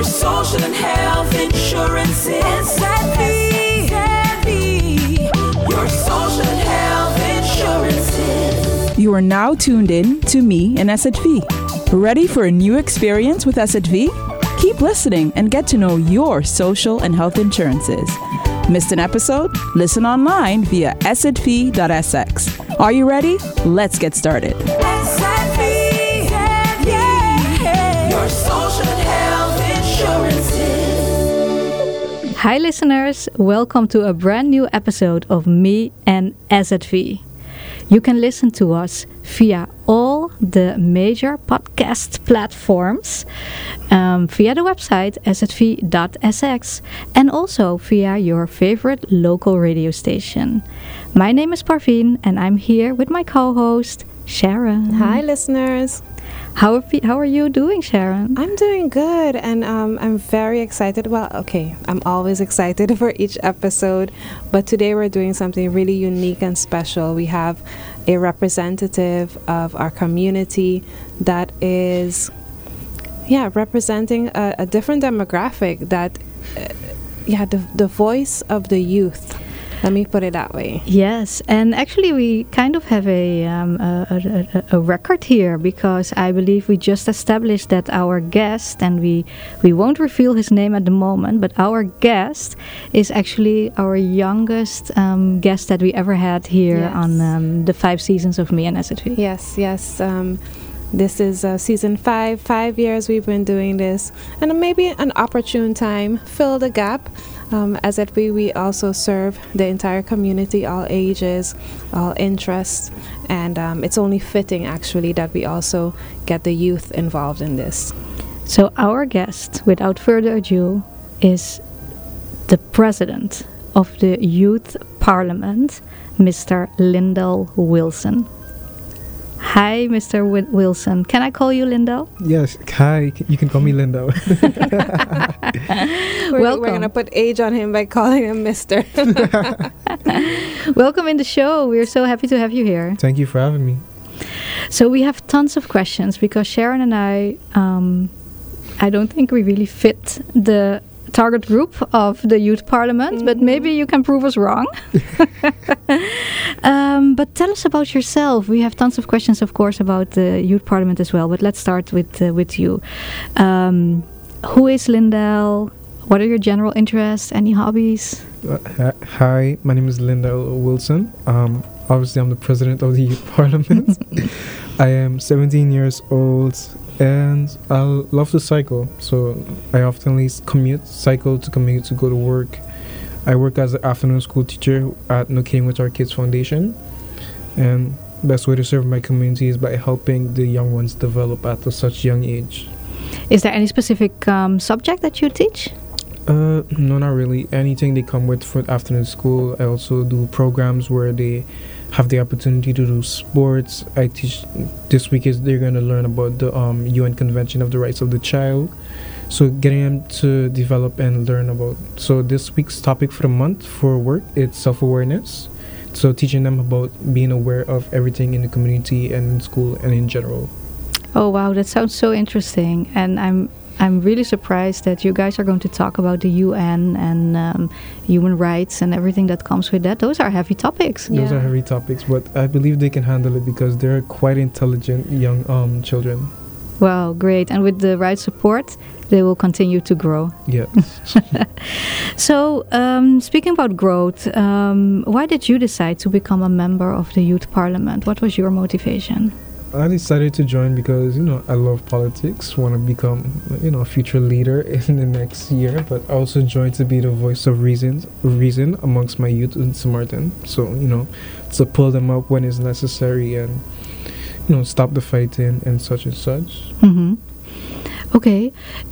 social and health insurance is SZV. Your social and health insurances. You are now tuned in to me and SZV. Ready for a new experience with SZV? Keep listening and get to know your social and health insurances. Missed an episode? Listen online via szv.sx. Are you ready? Let's get started. SZV, yeah. Your social and health insurances. Hi listeners, welcome to a brand new episode of Me and SZV. You can listen to us via all the major podcast platforms, via the website szv.sx, and also via your favorite local radio station. My name is Parveen and I'm here with my co-host Sharon. Hi listeners. How are you doing, Sharon? I'm doing good, and I'm very excited. Well, okay, I'm always excited for each episode, but today we're doing something really unique and special. We have a representative of our community that is, representing a different demographic, that, the voice of the youth. Let me put it that way. Yes, and actually we kind of have a record here, because I believe we just established that our guest, and we won't reveal his name at the moment, but our guest is actually our youngest guest that we ever had here on the 5 seasons of Me and SZV. Yes. This is season 5. 5 years we've been doing this, and maybe an opportune time, fill the gap. As we also serve the entire community, all ages, all interests, and it's only fitting actually that we also get the youth involved in this. So our guest, without further ado, is the president of the Youth Parliament, Mr. Lindell Wilson. Hi, Mr. Wilson. Can I call you Lindell? Yes. Hi. You can call me Lindell. We're going to put age on him by calling him Mr. Welcome in the show. We're so happy to have you here. Thank you for having me. So we have tons of questions, because Sharon and I don't think we really fit the target group of the Youth Parliament, but maybe you can prove us wrong. But tell us about yourself. We have tons of questions, of course, about the Youth Parliament as well, but let's start with you. Who is Lindell? What are your general interests? Any hobbies? Hi, my name is Lindell Wilson. Obviously, I'm the president of the Youth Parliament. I am 17 years old, and I love to cycle. So I often cycle to commute to go to work. I work as an afternoon school teacher at No Kidding with Our Kids Foundation. And best way to serve my community is by helping the young ones develop at such young age. Is there any specific subject that you teach? No, not really. Anything they come with for afternoon school. I also do programs where they have the opportunity to do sports. I teach this week they're going to learn about the UN Convention of the Rights of the Child. So getting them to develop and learn about. So this week's topic for the month for work, it's self-awareness. So teaching them about being aware of everything in the community and in school and in general. Oh wow, that sounds so interesting, and I'm really surprised that you guys are going to talk about the UN and human rights and everything that comes with that. Those are heavy topics. Those are heavy topics, but I believe they can handle it because they're quite intelligent young children. Wow, great. And with the right support, they will continue to grow. Yes. So, speaking about growth, why did you decide to become a member of the Youth Parliament? What was your motivation? I decided to join because, I love politics, want to become, a future leader in the next year, but I also joined to be the voice of reason amongst my youth in St. Martin. So, to pull them up when it's necessary and, stop the fighting and such and such. Mm-hmm. Okay.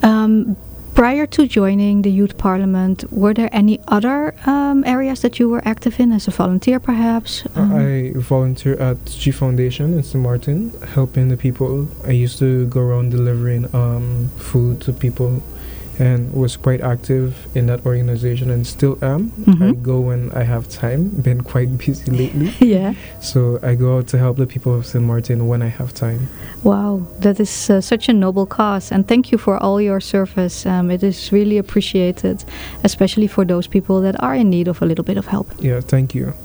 Prior to joining the Youth Parliament, were there any other areas that you were active in as a volunteer, perhaps? I volunteer at G Foundation in St. Martin, helping the people. I used to go around delivering food to people and was quite active in that organization and still am. Mhm. I go when I have time. Been quite busy lately. Yeah. So I go out to help the people of St. Martin when I have time. Wow, that is such a noble cause, and thank you for all your service. It is really appreciated, especially for those people that are in need of a little bit of help. Yeah, thank you.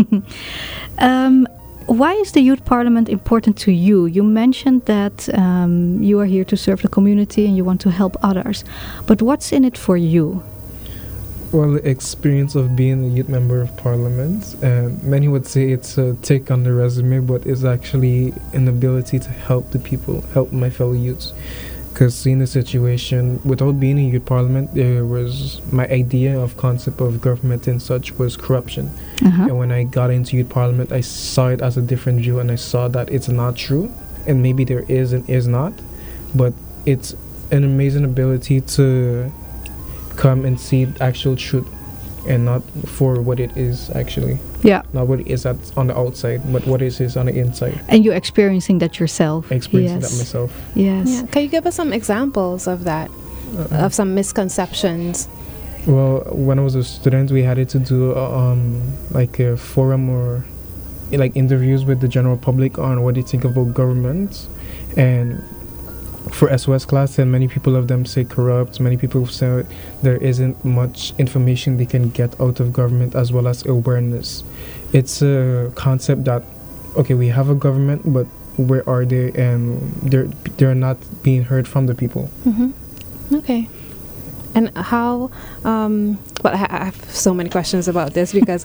Why is the Youth Parliament important to you? You mentioned that you are here to serve the community and you want to help others, but what's in it for you? Well, the experience of being a youth member of parliament, many would say it's a tick on the resume, but it's actually an ability to help the people, help my fellow youths. Because seeing the situation, without being in youth parliament, there was my idea of concept of government and such was corruption. Uh-huh. And when I got into youth parliament, I saw it as a different view, and I saw that it's not true, and maybe there is and is not, but it's an amazing ability to come and see actual truth, and not for what it is actually, Yeah, not what it is on the outside, but what it is on the inside. and you're experiencing that yourself. Experiencing Yes. that myself. Yes. Yeah. Can you give us some examples of that, of some misconceptions? Well, when I was a student, we had to do like a forum or like interviews with the general public on what they think about government. And for SOS class, and many people of them say corrupt. Many people say there isn't much information they can get out of government, as well as awareness. It's a concept that, okay, we have a government, but where are they? And they're not being heard from the people. Mm-hmm. Okay. And how, well, I have so many questions about this because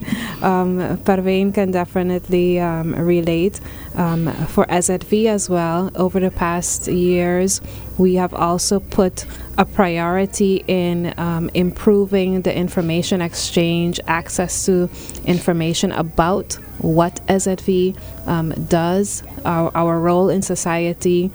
Parveen can definitely relate. For SZV as well, over the past years, we have also put a priority in improving the information exchange, access to information about what SZV does, our role in society,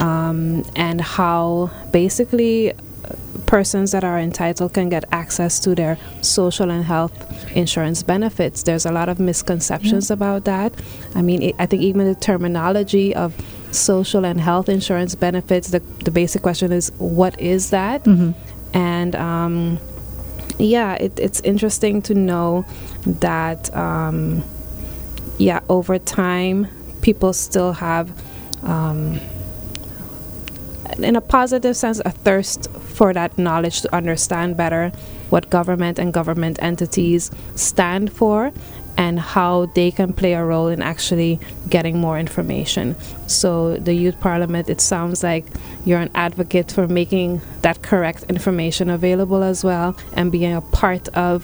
and how basically persons that are entitled can get access to their social and health insurance benefits. There's a lot of misconceptions about that. I mean, I think even the terminology of social and health insurance benefits, the basic question is, what is that? Mm-hmm. And yeah, it's interesting to know that over time people still have in a positive sense a thirst for that knowledge to understand better what government and government entities stand for and how they can play a role in actually getting more information. So the Youth Parliament, it sounds like you're an advocate for making that correct information available as well, and being a part of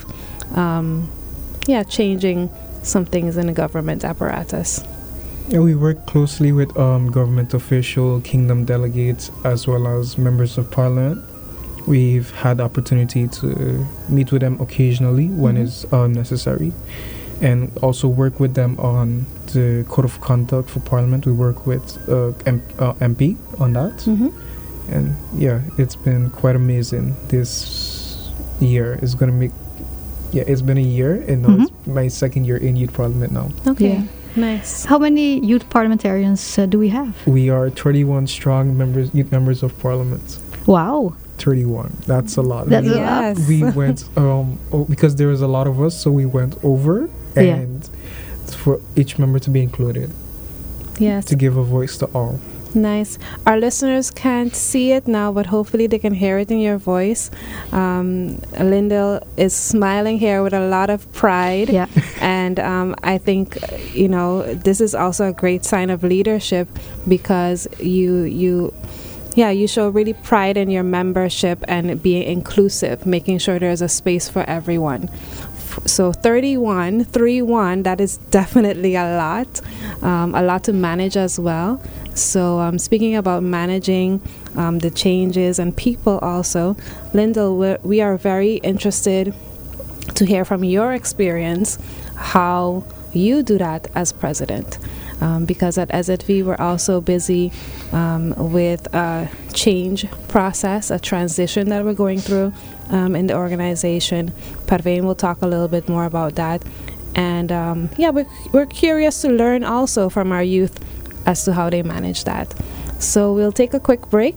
changing some things in the government apparatus. Yeah, we work closely with government official, kingdom delegates, as well as members of parliament. We've had the opportunity to meet with them occasionally when it's necessary, and also work with them on the code of conduct for parliament. We work with MP on that. Mm-hmm. And yeah, it's been quite amazing. This year is gonna make, it's been a year, and now it's my second year in youth parliament now. Okay. Yeah. Nice. How many youth parliamentarians do we have? We are 31 strong youth members of parliament. Wow. 31. That's a lot. That's a lot. Yes. We went because there was a lot of us, so we went over and for each member to be included, Yes. to give a voice to all. Nice. Our listeners can't see it now, but hopefully they can hear it in your voice. Lyndall is smiling here with a lot of pride. Yeah. And I think, this is also a great sign of leadership, because you show really pride in your membership and being inclusive, making sure there's a space for everyone. So 31, that is definitely a lot to manage as well. So speaking about managing the changes and people also, Lyndall, we are very interested to hear from your experience how you do that as president. Because at SZV we're also busy with a change process, a transition that we're going through in the organization. Parveen will talk a little bit more about that. And we're curious to learn also from our youth as to how they manage that. So we'll take a quick break,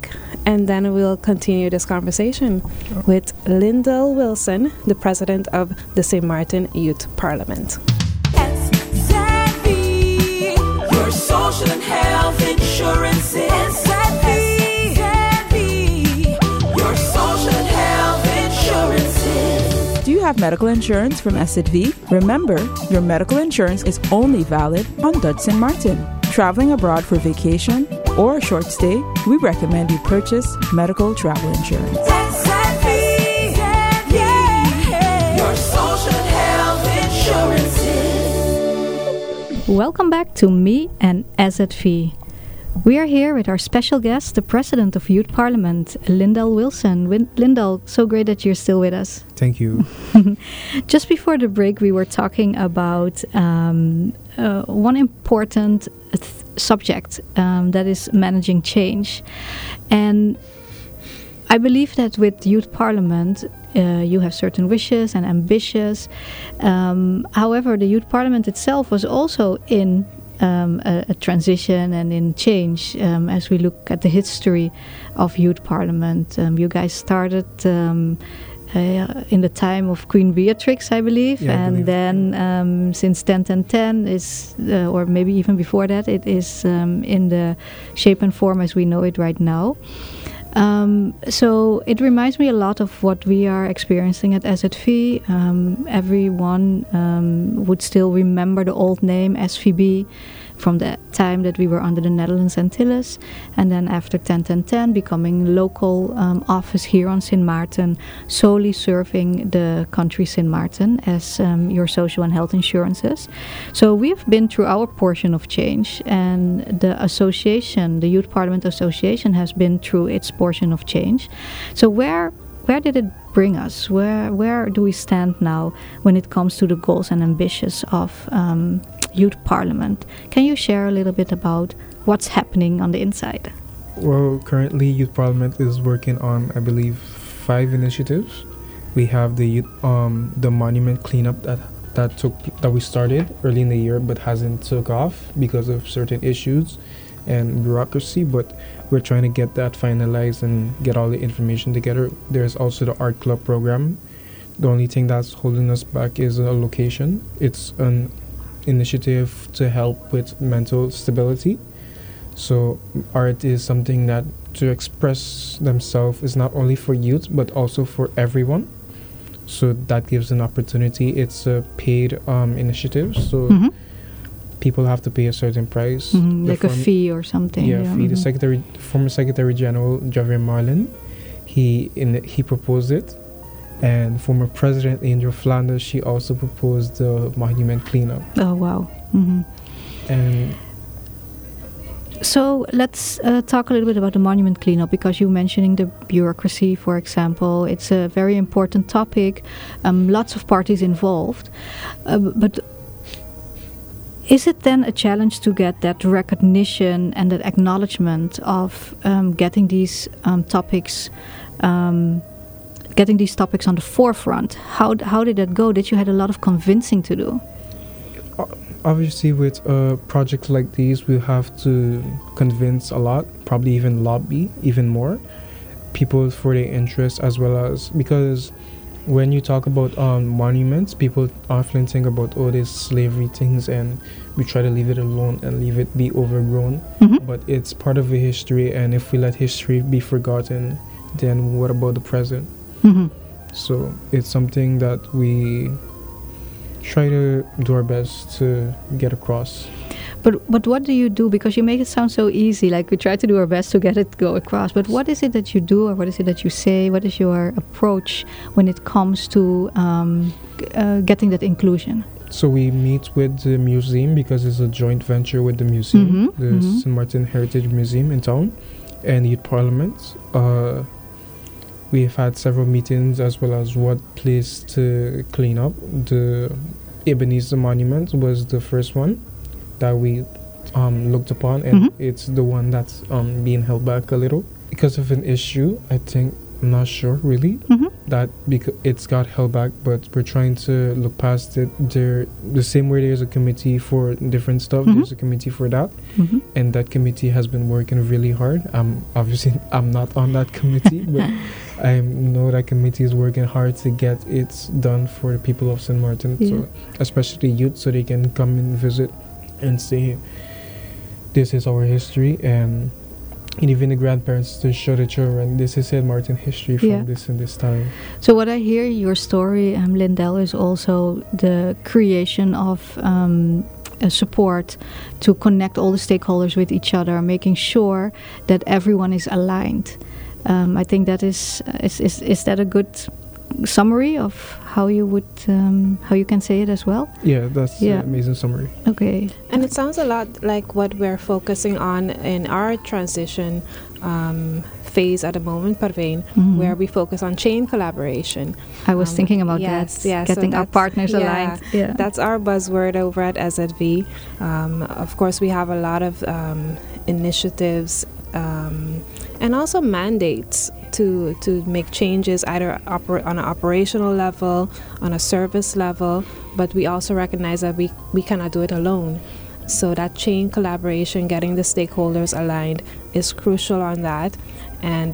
and then we'll continue this conversation with Lyndall Wilson, the president of the St. Martin Youth Parliament. SZV, your social and health insurance is SZV, your social and health insurance is. Do you have medical insurance from SZV? Remember, your medical insurance is only valid on Dutch St. Martin. Traveling abroad for vacation or a short stay, we recommend you purchase medical travel insurance. SZV, your social and health insurance is. Welcome back to Me and SZV. We are here with our special guest, the President of Youth Parliament, Lyndall Wilson. Lyndall, so great that you're still with us. Thank you. Just before the break, we were talking about one important subject, that is managing change. And I believe that with Youth Parliament, you have certain wishes and ambitions. However, the Youth Parliament itself was also in a transition and in change. As we look at the history of Youth Parliament, you guys started in the time of Queen Beatrix, I believe, Yeah, I and believe. then since 10 is, or maybe even before that, it is in the shape and form as we know it right now. So it reminds me a lot of what we are experiencing at SZV. Everyone would still remember the old name SVB from the time that we were under the Netherlands Antilles, and then after 10 becoming local office here on Sint Maarten, solely serving the country Sint Maarten as your social and health insurances. So we've been through our portion of change, and the association, the Youth Parliament Association, has been through its portion of change. So where did it bring us? Where do we stand now when it comes to the goals and ambitions of Youth Parliament? Can you share a little bit about what's happening on the inside? Well, currently Youth Parliament is working on, I believe, 5 initiatives. We have the monument cleanup that we started early in the year but hasn't took off because of certain issues and bureaucracy, but we're trying to get that finalized and get all the information together. There's also the art club program. The only thing that's holding us back is a location. It's an initiative to help with mental stability. So art is something that to express themselves is not only for youth but also for everyone. So that gives an opportunity. It's a paid initiative, so people have to pay a certain price. The Like a fee or something. fee. The former Secretary General Javier Marlin, he proposed it, and former President Angel Flanders, she also proposed the monument cleanup. Oh wow. And So let's talk a little bit about the monument cleanup, because you're mentioning the bureaucracy, for example. It's a very important topic, lots of parties involved. But is it then a challenge to get that recognition and that acknowledgement of getting these topics on the forefront? How did that go? Did you had a lot of convincing to do? obviously with projects like these, we have to convince a lot, probably even lobby even more people for their interests, as well as because when you talk about monuments, people often think about these slavery things, and we try to leave it alone and leave it be overgrown. Mm-hmm. But it's part of a history, and if we let history be forgotten, then what about the present? Mm-hmm. So it's something that we try to do our best to get across. But what do you do? Because you make it sound so easy, like we try to do our best to get it go across. But what is it that you do, or what is it that you say? What is your approach when it comes to getting that inclusion? So we meet with the museum, because it's a joint venture with the museum, Mm-hmm, the mm-hmm. St. Martin Heritage Museum in town, and Youth Parliament. We've had several meetings, as well as what place to clean up. The Ebenezer Monument was the first one that we looked upon, and Mhm. it's the one that's being held back a little because of an issue. I'm not sure really, Mm-hmm. that because it's got held back, but we're trying to look past it. The same way there's a committee for different stuff, there's a committee for that, and that committee has been working really hard. Obviously I'm not on that committee, but I know that committee is working hard to get it done for the people of St. Martin, so especially youth, so they can come and visit and say, this is our history, and even the grandparents to show the children, this is St. Martin history from this and this time. So what I hear your story, Lindell, is also the creation of a support to connect all the stakeholders with each other, making sure that everyone is aligned. I think that is that a good summary of how you would how you can say it as well? Yeah, that's an amazing summary. Okay. And it sounds a lot like what we're focusing on in our transition phase at the moment, Parveen, where we focus on chain collaboration. I was thinking about that, getting our partners aligned. Yeah. That's our buzzword over at SZV. Of course, we have a lot of initiatives and also mandates to make changes either on an operational level, on a service level, but we also recognize that we cannot do it alone. So that chain collaboration, getting the stakeholders aligned, is crucial on that, and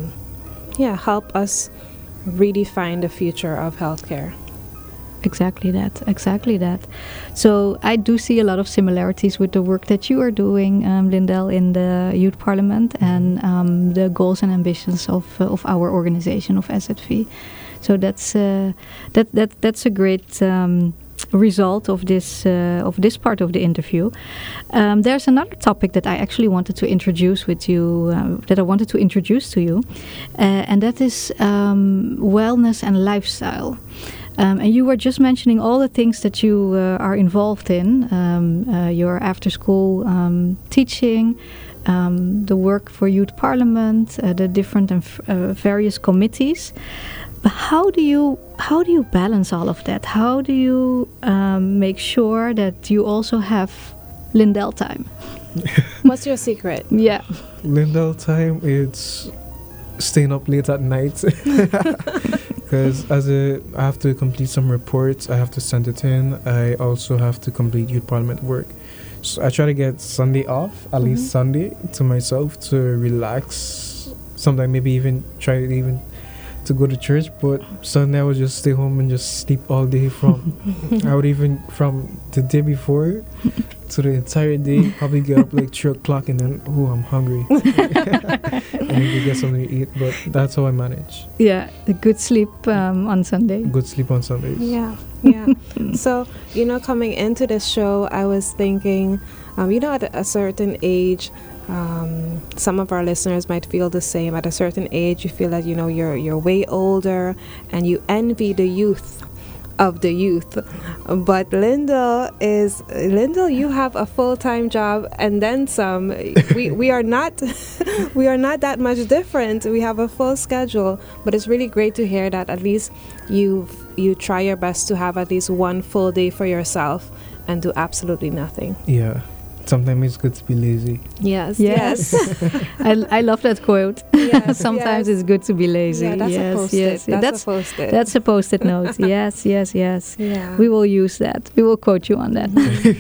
help us redefine the future of healthcare. Exactly that. So I do see a lot of similarities with the work that you are doing, Lindell, in the Youth Parliament and the goals and ambitions of our organization of SZV. So that's a great result of this part of the interview. There's another topic that I actually wanted to introduce with you, that I wanted to introduce to you, and that is wellness and lifestyle. And you were just mentioning all the things that you are involved in, your after-school teaching, the work for Youth Parliament, the different and various committees. But how do you balance all of that? How do you make sure that you also have Lindell time? What's your secret? Yeah, Lindell time, it's staying up late at night. Because I have to complete some reports, I have to send it in. I also have to complete Youth Parliament work. So I try to get Sunday off, at least Sunday, to myself to relax. Sometimes maybe even try to go to church, but Sunday I would just stay home and just sleep all day from the day before to the entire day, probably get up like 3 o'clock and then, I'm hungry. And then to get something to eat, but that's how I manage. Yeah, a good sleep on Sunday. Good sleep on Sundays. Yeah. So, coming into this show, I was thinking, at a certain age, some of our listeners might feel the same. At a certain age, you feel that, you're way older and you envy the youth of the youth. But Lindell, you have a full-time job and then some. We are not that much different. We have a full schedule, but it's really great to hear that at least you try your best to have at least one full day for yourself and do absolutely nothing. Yeah. Sometimes it's good to be lazy. Yes. I love that quote. Yes, Sometimes it's good to be lazy. Yeah, that's a post-it. That's a post-it note. Yes. Yeah. We will use that. We will quote you on that.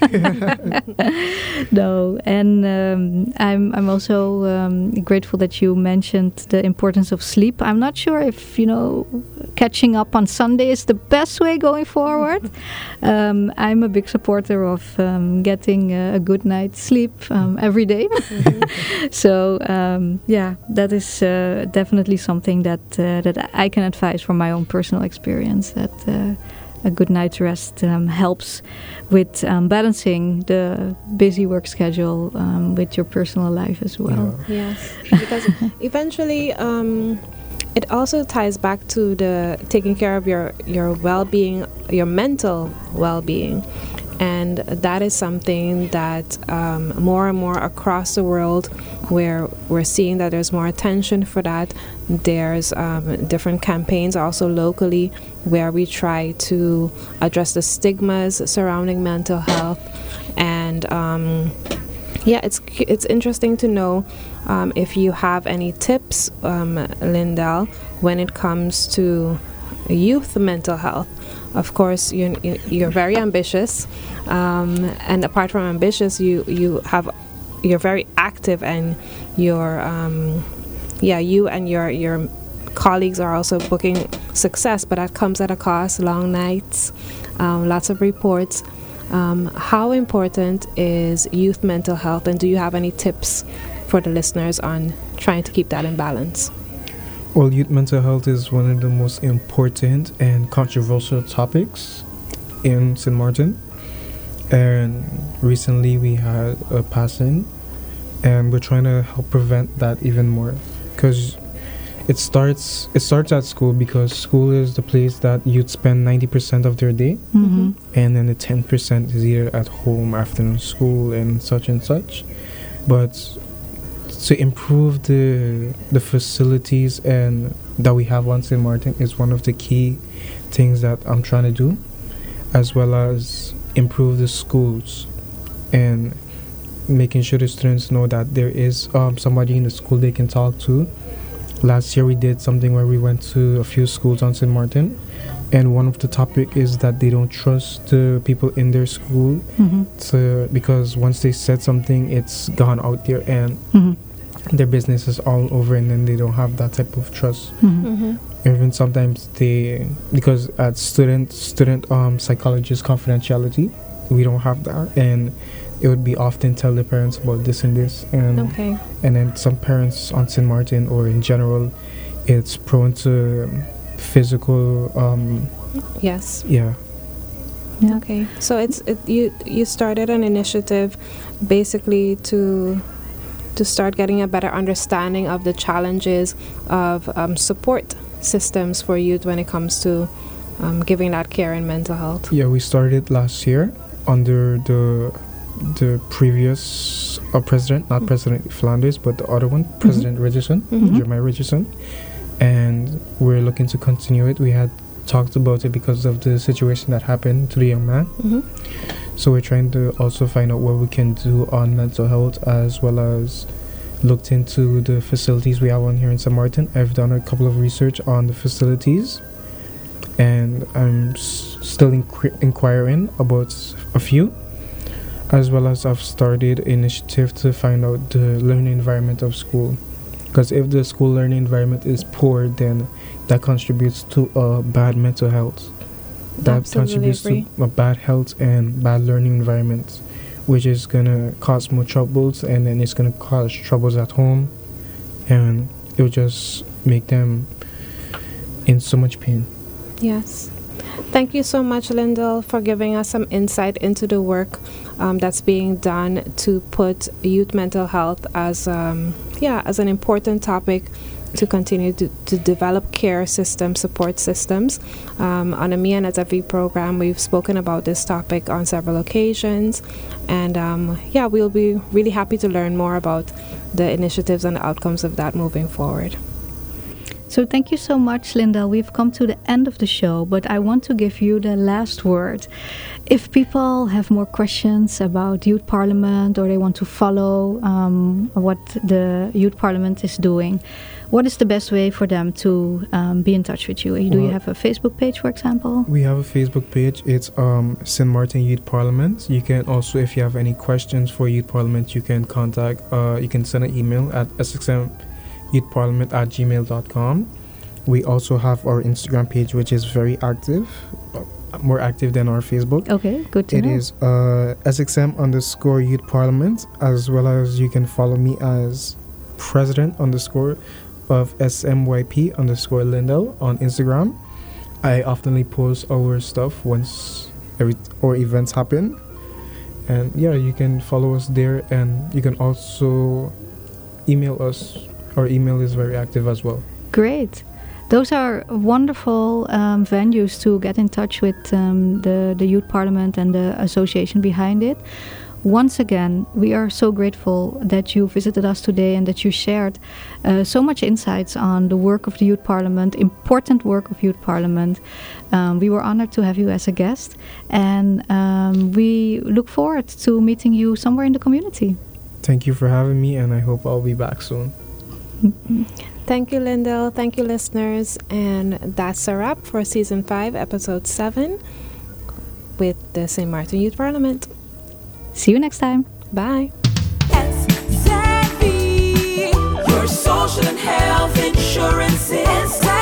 No, and I'm also grateful that you mentioned the importance of sleep. I'm not sure if catching up on Sunday is the best way going forward. I'm a big supporter of getting a good night's sleep every day. So that is definitely something that I can advise from my own personal experience, that a good night's rest helps with balancing the busy work schedule with your personal life as well. Yeah. Yes, because eventually it also ties back to the taking care of your well-being, your mental well-being. And that is something that more and more across the world, where we're seeing that there's more attention for that. There's different campaigns also locally where we try to address the stigmas surrounding mental health. And it's interesting to know if you have any tips, Lindell, when it comes to youth mental health. Of course, you're very ambitious, and apart from ambitious, you're very active, and you and your colleagues are also booking success, but that comes at a cost. Long nights, lots of reports. How important is youth mental health, and do you have any tips for the listeners on trying to keep that in balance? Well, youth mental health is one of the most important and controversial topics in St. Martin. And recently we had a passing, and we're trying to help prevent that even more. Because it starts at school, because school is the place that you'd spend 90% of their day. Mm-hmm. And then the 10% is either at home, afternoon school, and such. But to improve the facilities and that we have on St. Martin is one of the key things that I'm trying to do, as well as improve the schools and making sure the students know that there is somebody in the school they can talk to. Last year we did something where we went to a few schools on St. Martin, and one of the topic is that they don't trust the people in their school, because once they said something, it's gone out there and their business is all over, and then they don't have that type of trust. Even sometimes because at student psychologist confidentiality, we don't have that, and it would be often tell the parents about this and this, and then some parents on St. Martin or in general, it's prone to physical Yes. yeah. Okay. So you started an initiative basically to start getting a better understanding of the challenges of support systems for youth when it comes to giving that care in mental health. Yeah, we started last year under the previous president, not President Flanders, but the other one, President Richardson, Jeremiah Richardson, and we're looking to continue it. We had talked about it because of the situation that happened to the young man. So we're trying to also find out what we can do on mental health, as well as looked into the facilities we have on here in St. Martin. I've done a couple of research on the facilities, and I'm still inquiring about a few, as well as I've started an initiative to find out the learning environment of school. Because if the school learning environment is poor, then that contributes to a bad mental health. That contributes to a bad health and bad learning environment, which is gonna cause more troubles, and then it's gonna cause troubles at home, and it will just make them in so much pain. Yes. Thank you so much, Lindell, for giving us some insight into the work that's being done to put youth mental health as an important topic to continue to develop care systems, support systems. On the Me and SFV program, we've spoken about this topic on several occasions, and we'll be really happy to learn more about the initiatives and the outcomes of that moving forward. So thank you so much, Linda. We've come to the end of the show, but I want to give you the last word. If people have more questions about Youth Parliament, or they want to follow what the Youth Parliament is doing, what is the best way for them to be in touch with you? Do you have a Facebook page, for example? We have a Facebook page. It's St. Martin Youth Parliament. You can also, if you have any questions for Youth Parliament, you can contact, you can send an email at SXMYouthParliament@gmail.com. We also have our Instagram page, which is very active, more active than our Facebook. Okay, good to know. It is SXM_Youth Parliament, as well as you can follow me as President_ of SMYP_ on Instagram. I oftenly post our stuff once our events happen, and you can follow us there, and you can also email us. Our email is very active as well. Great. Those are wonderful venues to get in touch with the Youth Parliament and the association behind it. Once again, we are so grateful that you visited us today and that you shared so much insights on the work of the Youth Parliament, important work of Youth Parliament. We were honored to have you as a guest, and we look forward to meeting you somewhere in the community. Thank you for having me, and I hope I'll be back soon. Thank you, Lyndall. Thank you, listeners. And that's a wrap for Season 5, Episode 7 with the St. Martin Youth Parliament. See you next time. Bye. SZV, your social and health insurance is